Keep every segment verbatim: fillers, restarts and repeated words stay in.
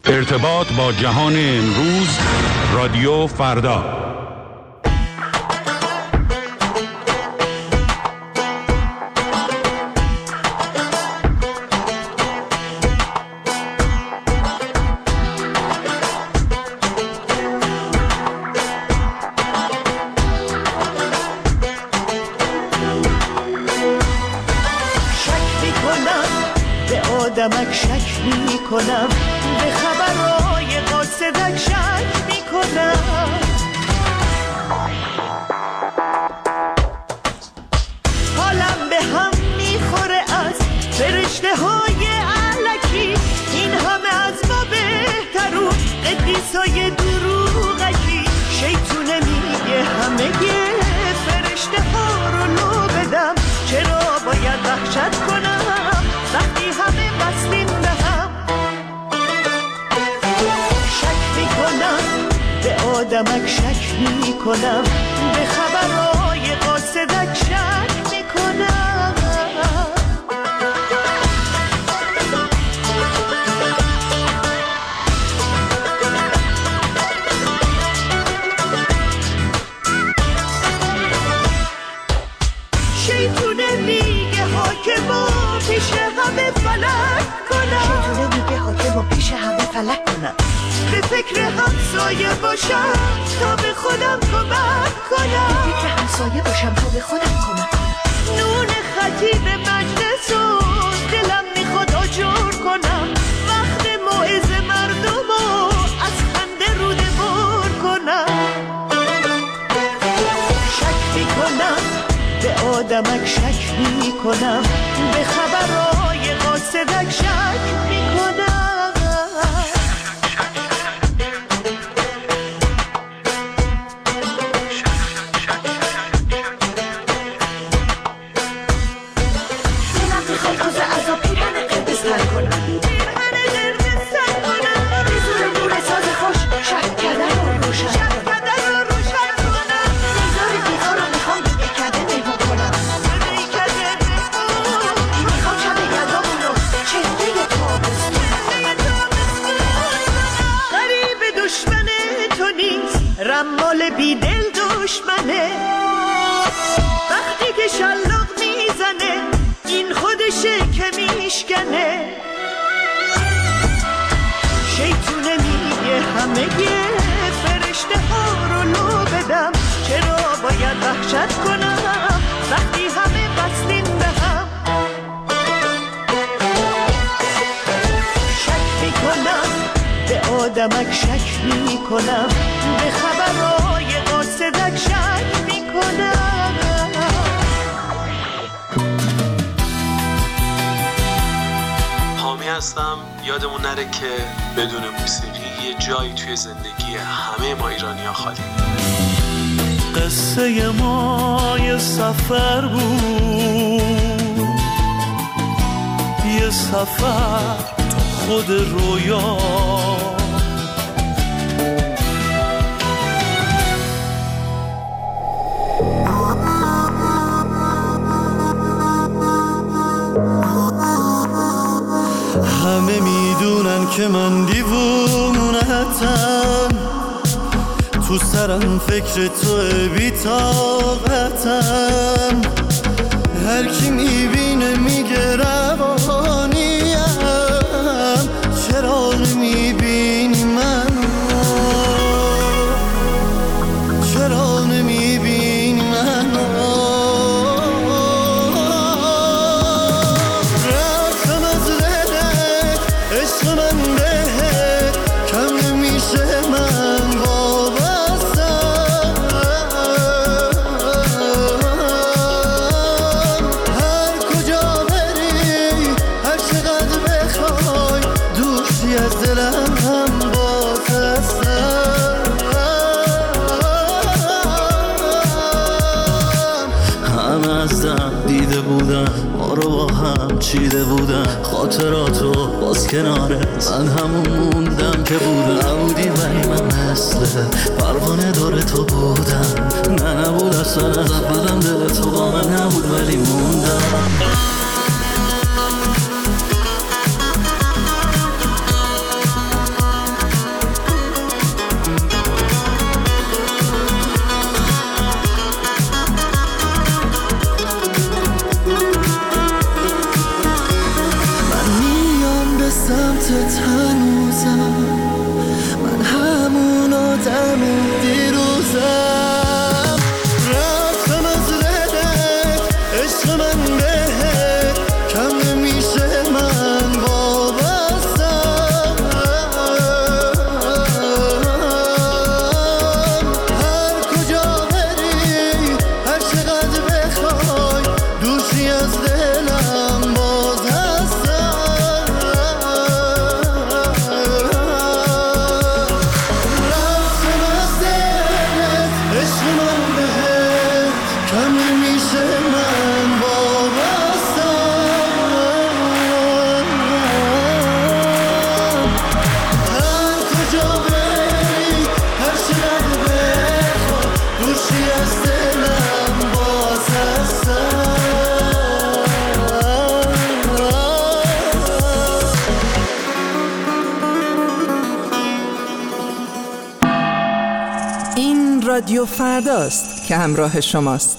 ارتباط با جهان امروز، رادیو فردا. آدمک شک می کنم، به خبرهای قاصدک شک می کنم. حالم به هم می خوره از فرشته های علکی، این همه از ما بهترون قدیسای دروغکی. شیطونه میگه همه فرشته ها رو لو بدم، چرا باید وحشت کنم وقتی همه بسلیم به هم. شک می کنم، به آدمک شک می کنم، به خبرهای قاصدک شک می کنم. شیطونه میگه حاکما پیش همه فلک کنم، شیطونه میگه حاکما پیش همه فلک کنم. به فکر همسایه باشم تا به خودم کمک کنم، به فکر همسایه باشم تا به خودم کمک کنم. نون خطیب مجلس و دلم میخواد آجر کنم، وقت موعظه مردم و از خنده روده بر کنم. شک میکنم، به آدمک شک می کنم، به خبرهای قاصدک شک می کنم. دلم میخواد روز عذاب پیرهن قرمز تر کنم، پیرهن قرمز تر کنم. به زور نور ساز خوش شک کردن رو روشن کنم، نگار دیوار رو میخوام به کده میمون کنم. میخوام شب یلدامون رو چهره تابستون. غریب دشمن تو نیست، رمال بیدل دشمنه. وقتی که شلاق میزنه این خودشه که میشکنه. شیطونه میگه همه فرشته ها رو لو بدم، چرا باید وحشت کنم وقتی همه بستین به هم. شک میکنم، به آدمک شک میکنم، به خبرهای قاصدک شک میکنم. حامی هستم. یادمون نره که بدون موسیقی یه جایی توی زندگی همه ما ایرانی‌ها خالی. قصه ما یه سفر بود، یه سفر تو خود رویا. همه میدونن که من دیوونتم، تو سرم فکر تو بی‌طاقتم. هر کی میبینه میگه روانیم، چرا نمیبینی منو، چرا نمیبینی منو. رفتم از دلت، عشق من بهت کم نمیشه، من وابستم. هر کجا بری، هر چقدر بخوای، دوستی از دلم هم باز هستم. همه از دم دیده بودم، ما رو با هم چیده بودم. خاطراتو باز کناره من همون موندم که بودم. نبودی ولی من مثل پروانه دور تو بودم. نه نبود اصلا از اولم دل تو با من نبود ولی موندم. خاطرات هنوزم، من همون آدم دیروزم. رفتم از رهت عشق من بهت، کم نمیشه من وابستم. هر کجا بری هر چقدر بخوای، دوشی از دلم باز هستم. رفتم از دلت عشق من بهت، کم نمیشه من وابستم. هر کجا بری هر چقدر بخوای، دوشی از دلم باز هستم. این رادیو فرداست که همراه شماست.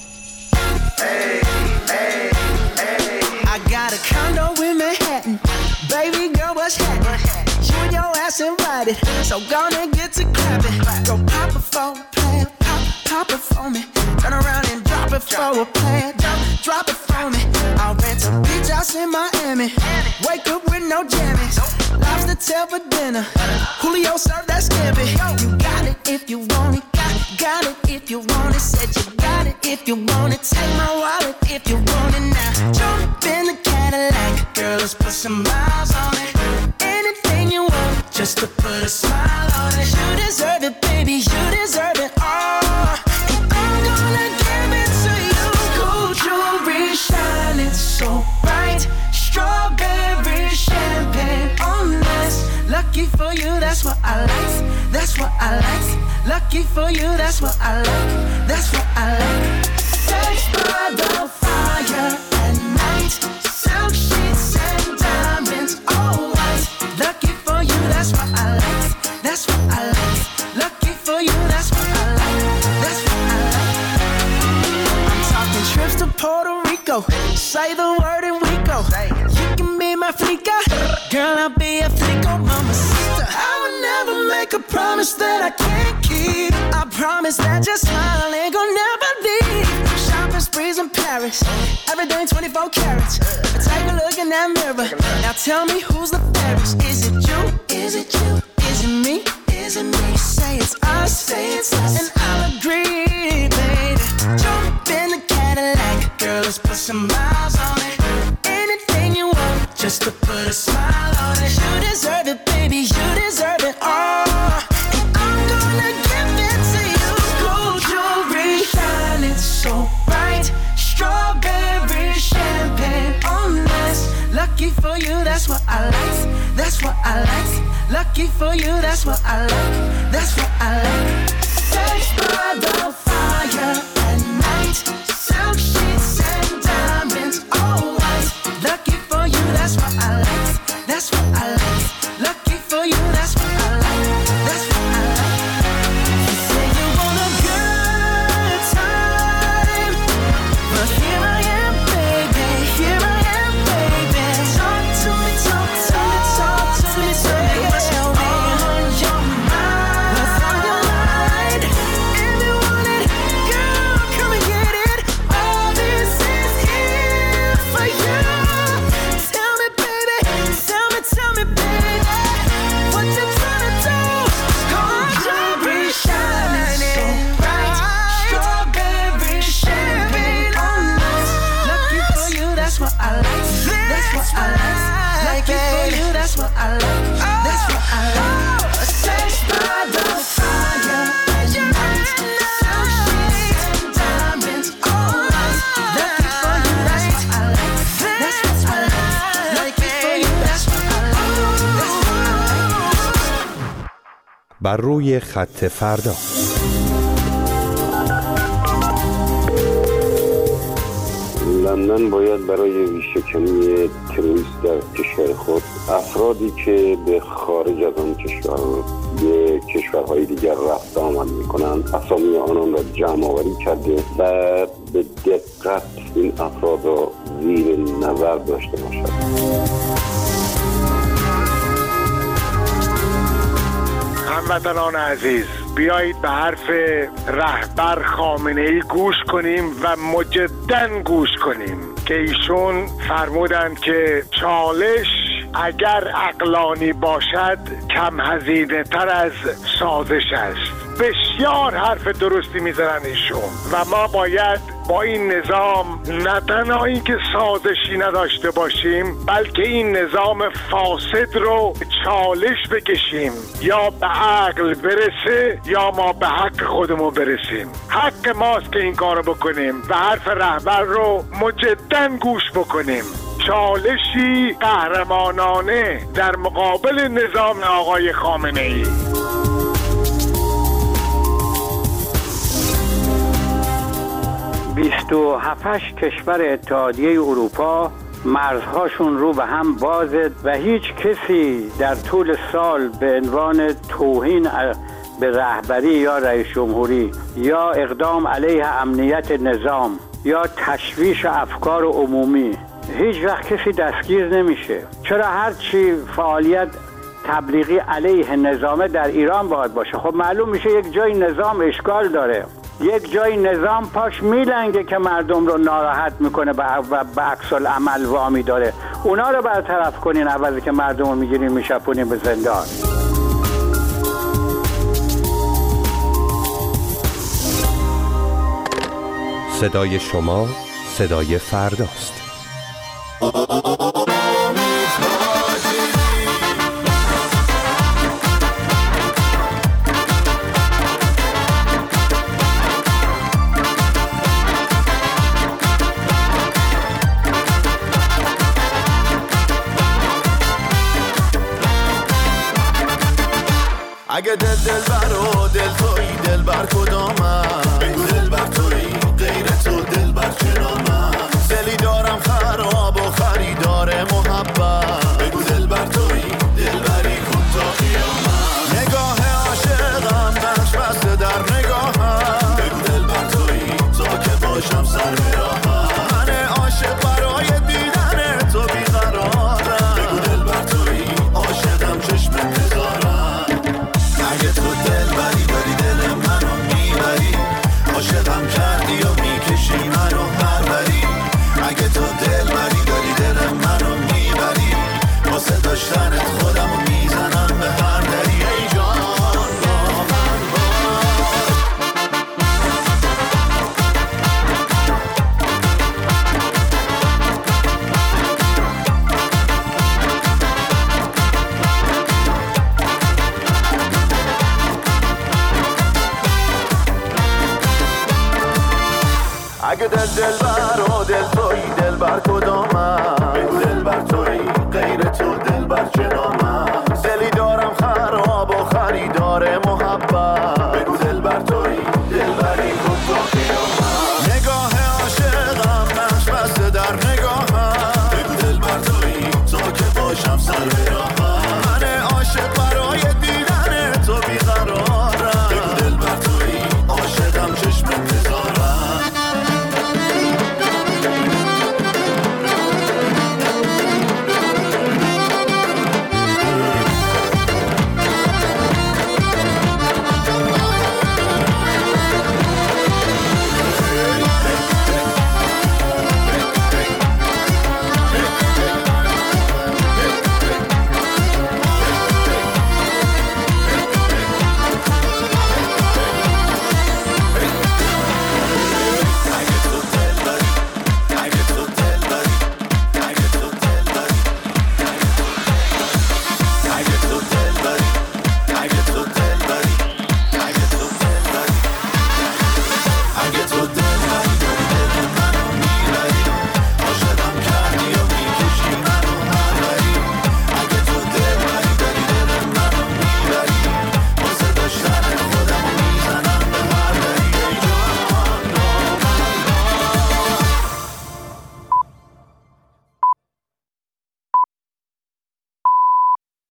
I got a condo in Manhattan. Baby girl, what's happening? You and your ass invited, so gonna get to clapping. Go pop it for a plan, pop, pop it for me. Turn around and drop it for a plan, drop, drop it for me. I'll rent a beach house in Miami. Wake up with no jammies. Lobster tail for dinner. Julio served that scampi. You got it if you want it. Got, got it if you want it. Said you got it if you want it. Take my wallet if you want it now. Jump in the Cadillac, girl, let's put some miles on it. Anything you want, just to put a smile on it. You deserve it, baby, you deserve it all. And I'm gonna give it to you. Gold jewelry shining so bright. Strawberry champagne on us. Lucky for you, that's what I like. That's what I like. Lucky for you, that's what I like. That's what I like. Sex by the fire at night. Silk sheets and diamonds, all white. Lucky for you, that's what I like. That's what I like. Lucky for you, that's what I like. That's what I like. I'm talking trips to Puerto Rico. Say the word and we go. You can be my flica, girl, I'll be a flico, mamacita. I would never make a promise that I can't keep. I promise that your smile ain't gonna never leave. Shopping sprees in Paris, everything twenty-four carats. Take a look in that mirror. Now tell me who's the fairest? Is it you? Is it you? Is it me? Is it me? Say it's us, say it's us, and I'll agree, baby. Jump in the Cadillac, girl, let's put some miles on it. Anything you want, just to put a smile on it. You deserve it, baby, you deserve it all. And I'm gonna give it to you. Gold jewelry shining so bright. Strawberry champagne on us. Lucky for you, that's what I like. That's what I like. Lucky for you, that's what I like. That's what I like. Sex by the fire at night. Silk sheets and diamonds, all white. Lucky for you, that's what I like. That's what I like. Lucky for you, that's what I like. That's what I like. You say you want a good time, but here I am, baby. Here I am, baby. Talk to me, talk to me, talk to me, tell me what's on your mind. What's on your mind? If you want it, girl, come and get it. All this is here for you. Tell me, baby, tell me, tell me, baby, what you tryna do? Gold jewelry shining so bright. Strawberry champagne on us. Lucky for you, that's what I like. That's what I like. Lucky for you, that's what I like. That's what I like. Sex by the fire at night. Silk sheets and diamonds, all white. Lucky for you, that's what I like. That's what I like. Lucky for you, that's what I like. That's what I like. بر روی خط فردا. لندن باید برای ریشه‌کنی تروریست در کشور خود افرادی که به خارج از آن کشور به کشورهای دیگر رفت آمد میکنند اسامی آنان را جمع آوری کرده و به دقت این افراد را زیر نظر داشته باشد. هموطنان عزیز، بیایید به حرف رهبر خامنه‌ای گوش کنیم و مجدداً گوش کنیم که ایشون فرمودند که چالش اگر عقلانی باشد کم هزینه تر از سازش است. بسیار حرف درستی میزنن ایشون و ما باید با این نظام نه تنها اینکه سازشی نداشته باشیم، بلکه این نظام فاسد رو چالش بکشیم، یا به عقل برسه یا ما به حق خودمون برسیم. حق ماست که این کارو بکنیم و حرف رهبر رو مجدداً گوش بکنیم. چالشی قهرمانانه در مقابل نظام آقای خامنه‌ای. بیست و هفت کشور اتحادیه اروپا مرزهاشون رو به هم بازه و هیچ کسی در طول سال به عنوان توهین به رهبری یا رئیس جمهوری یا اقدام علیه امنیت نظام یا تشویش افکار عمومی هیچ وقت کسی دستگیر نمیشه. چرا هرچی فعالیت تبلیغی علیه نظام در ایران باید باشه؟ خب معلوم میشه یک جای نظام اشکال داره، یک جای نظام پاش میلنگه که مردم رو ناراحت میکنه و به عکس العمل وامی داره. اونا رو برطرف کنین عوضی که مردم رو میگیرین میشپونین به زندان. صدای شما صدای فرداست. اگه دل دل بر و دل تویی دل بر کدامم، بگو دل بر تویی غیر تو دل بر کنامم. دلی دارم خراب و خریدار محبت، بگو دل بر تویی دل بری کن تا قیامت. نگاه عاشقم نقش بسته در نگاهم، بگو دل بر تویی تا که باشم سر راهم. من عاشق برای دیدن تو بیقرارم، بگو دل بر تویی عاشقم چشم انتظارم. اگه تو دل بری بری دل منو میبری، عاشقم کردی و میکشی منو پروری. اگه تو دل بری بری دل منو میبری، واسه داشتنت خودمو میزنم به هر دری. ای جان با من اگه دل دل بر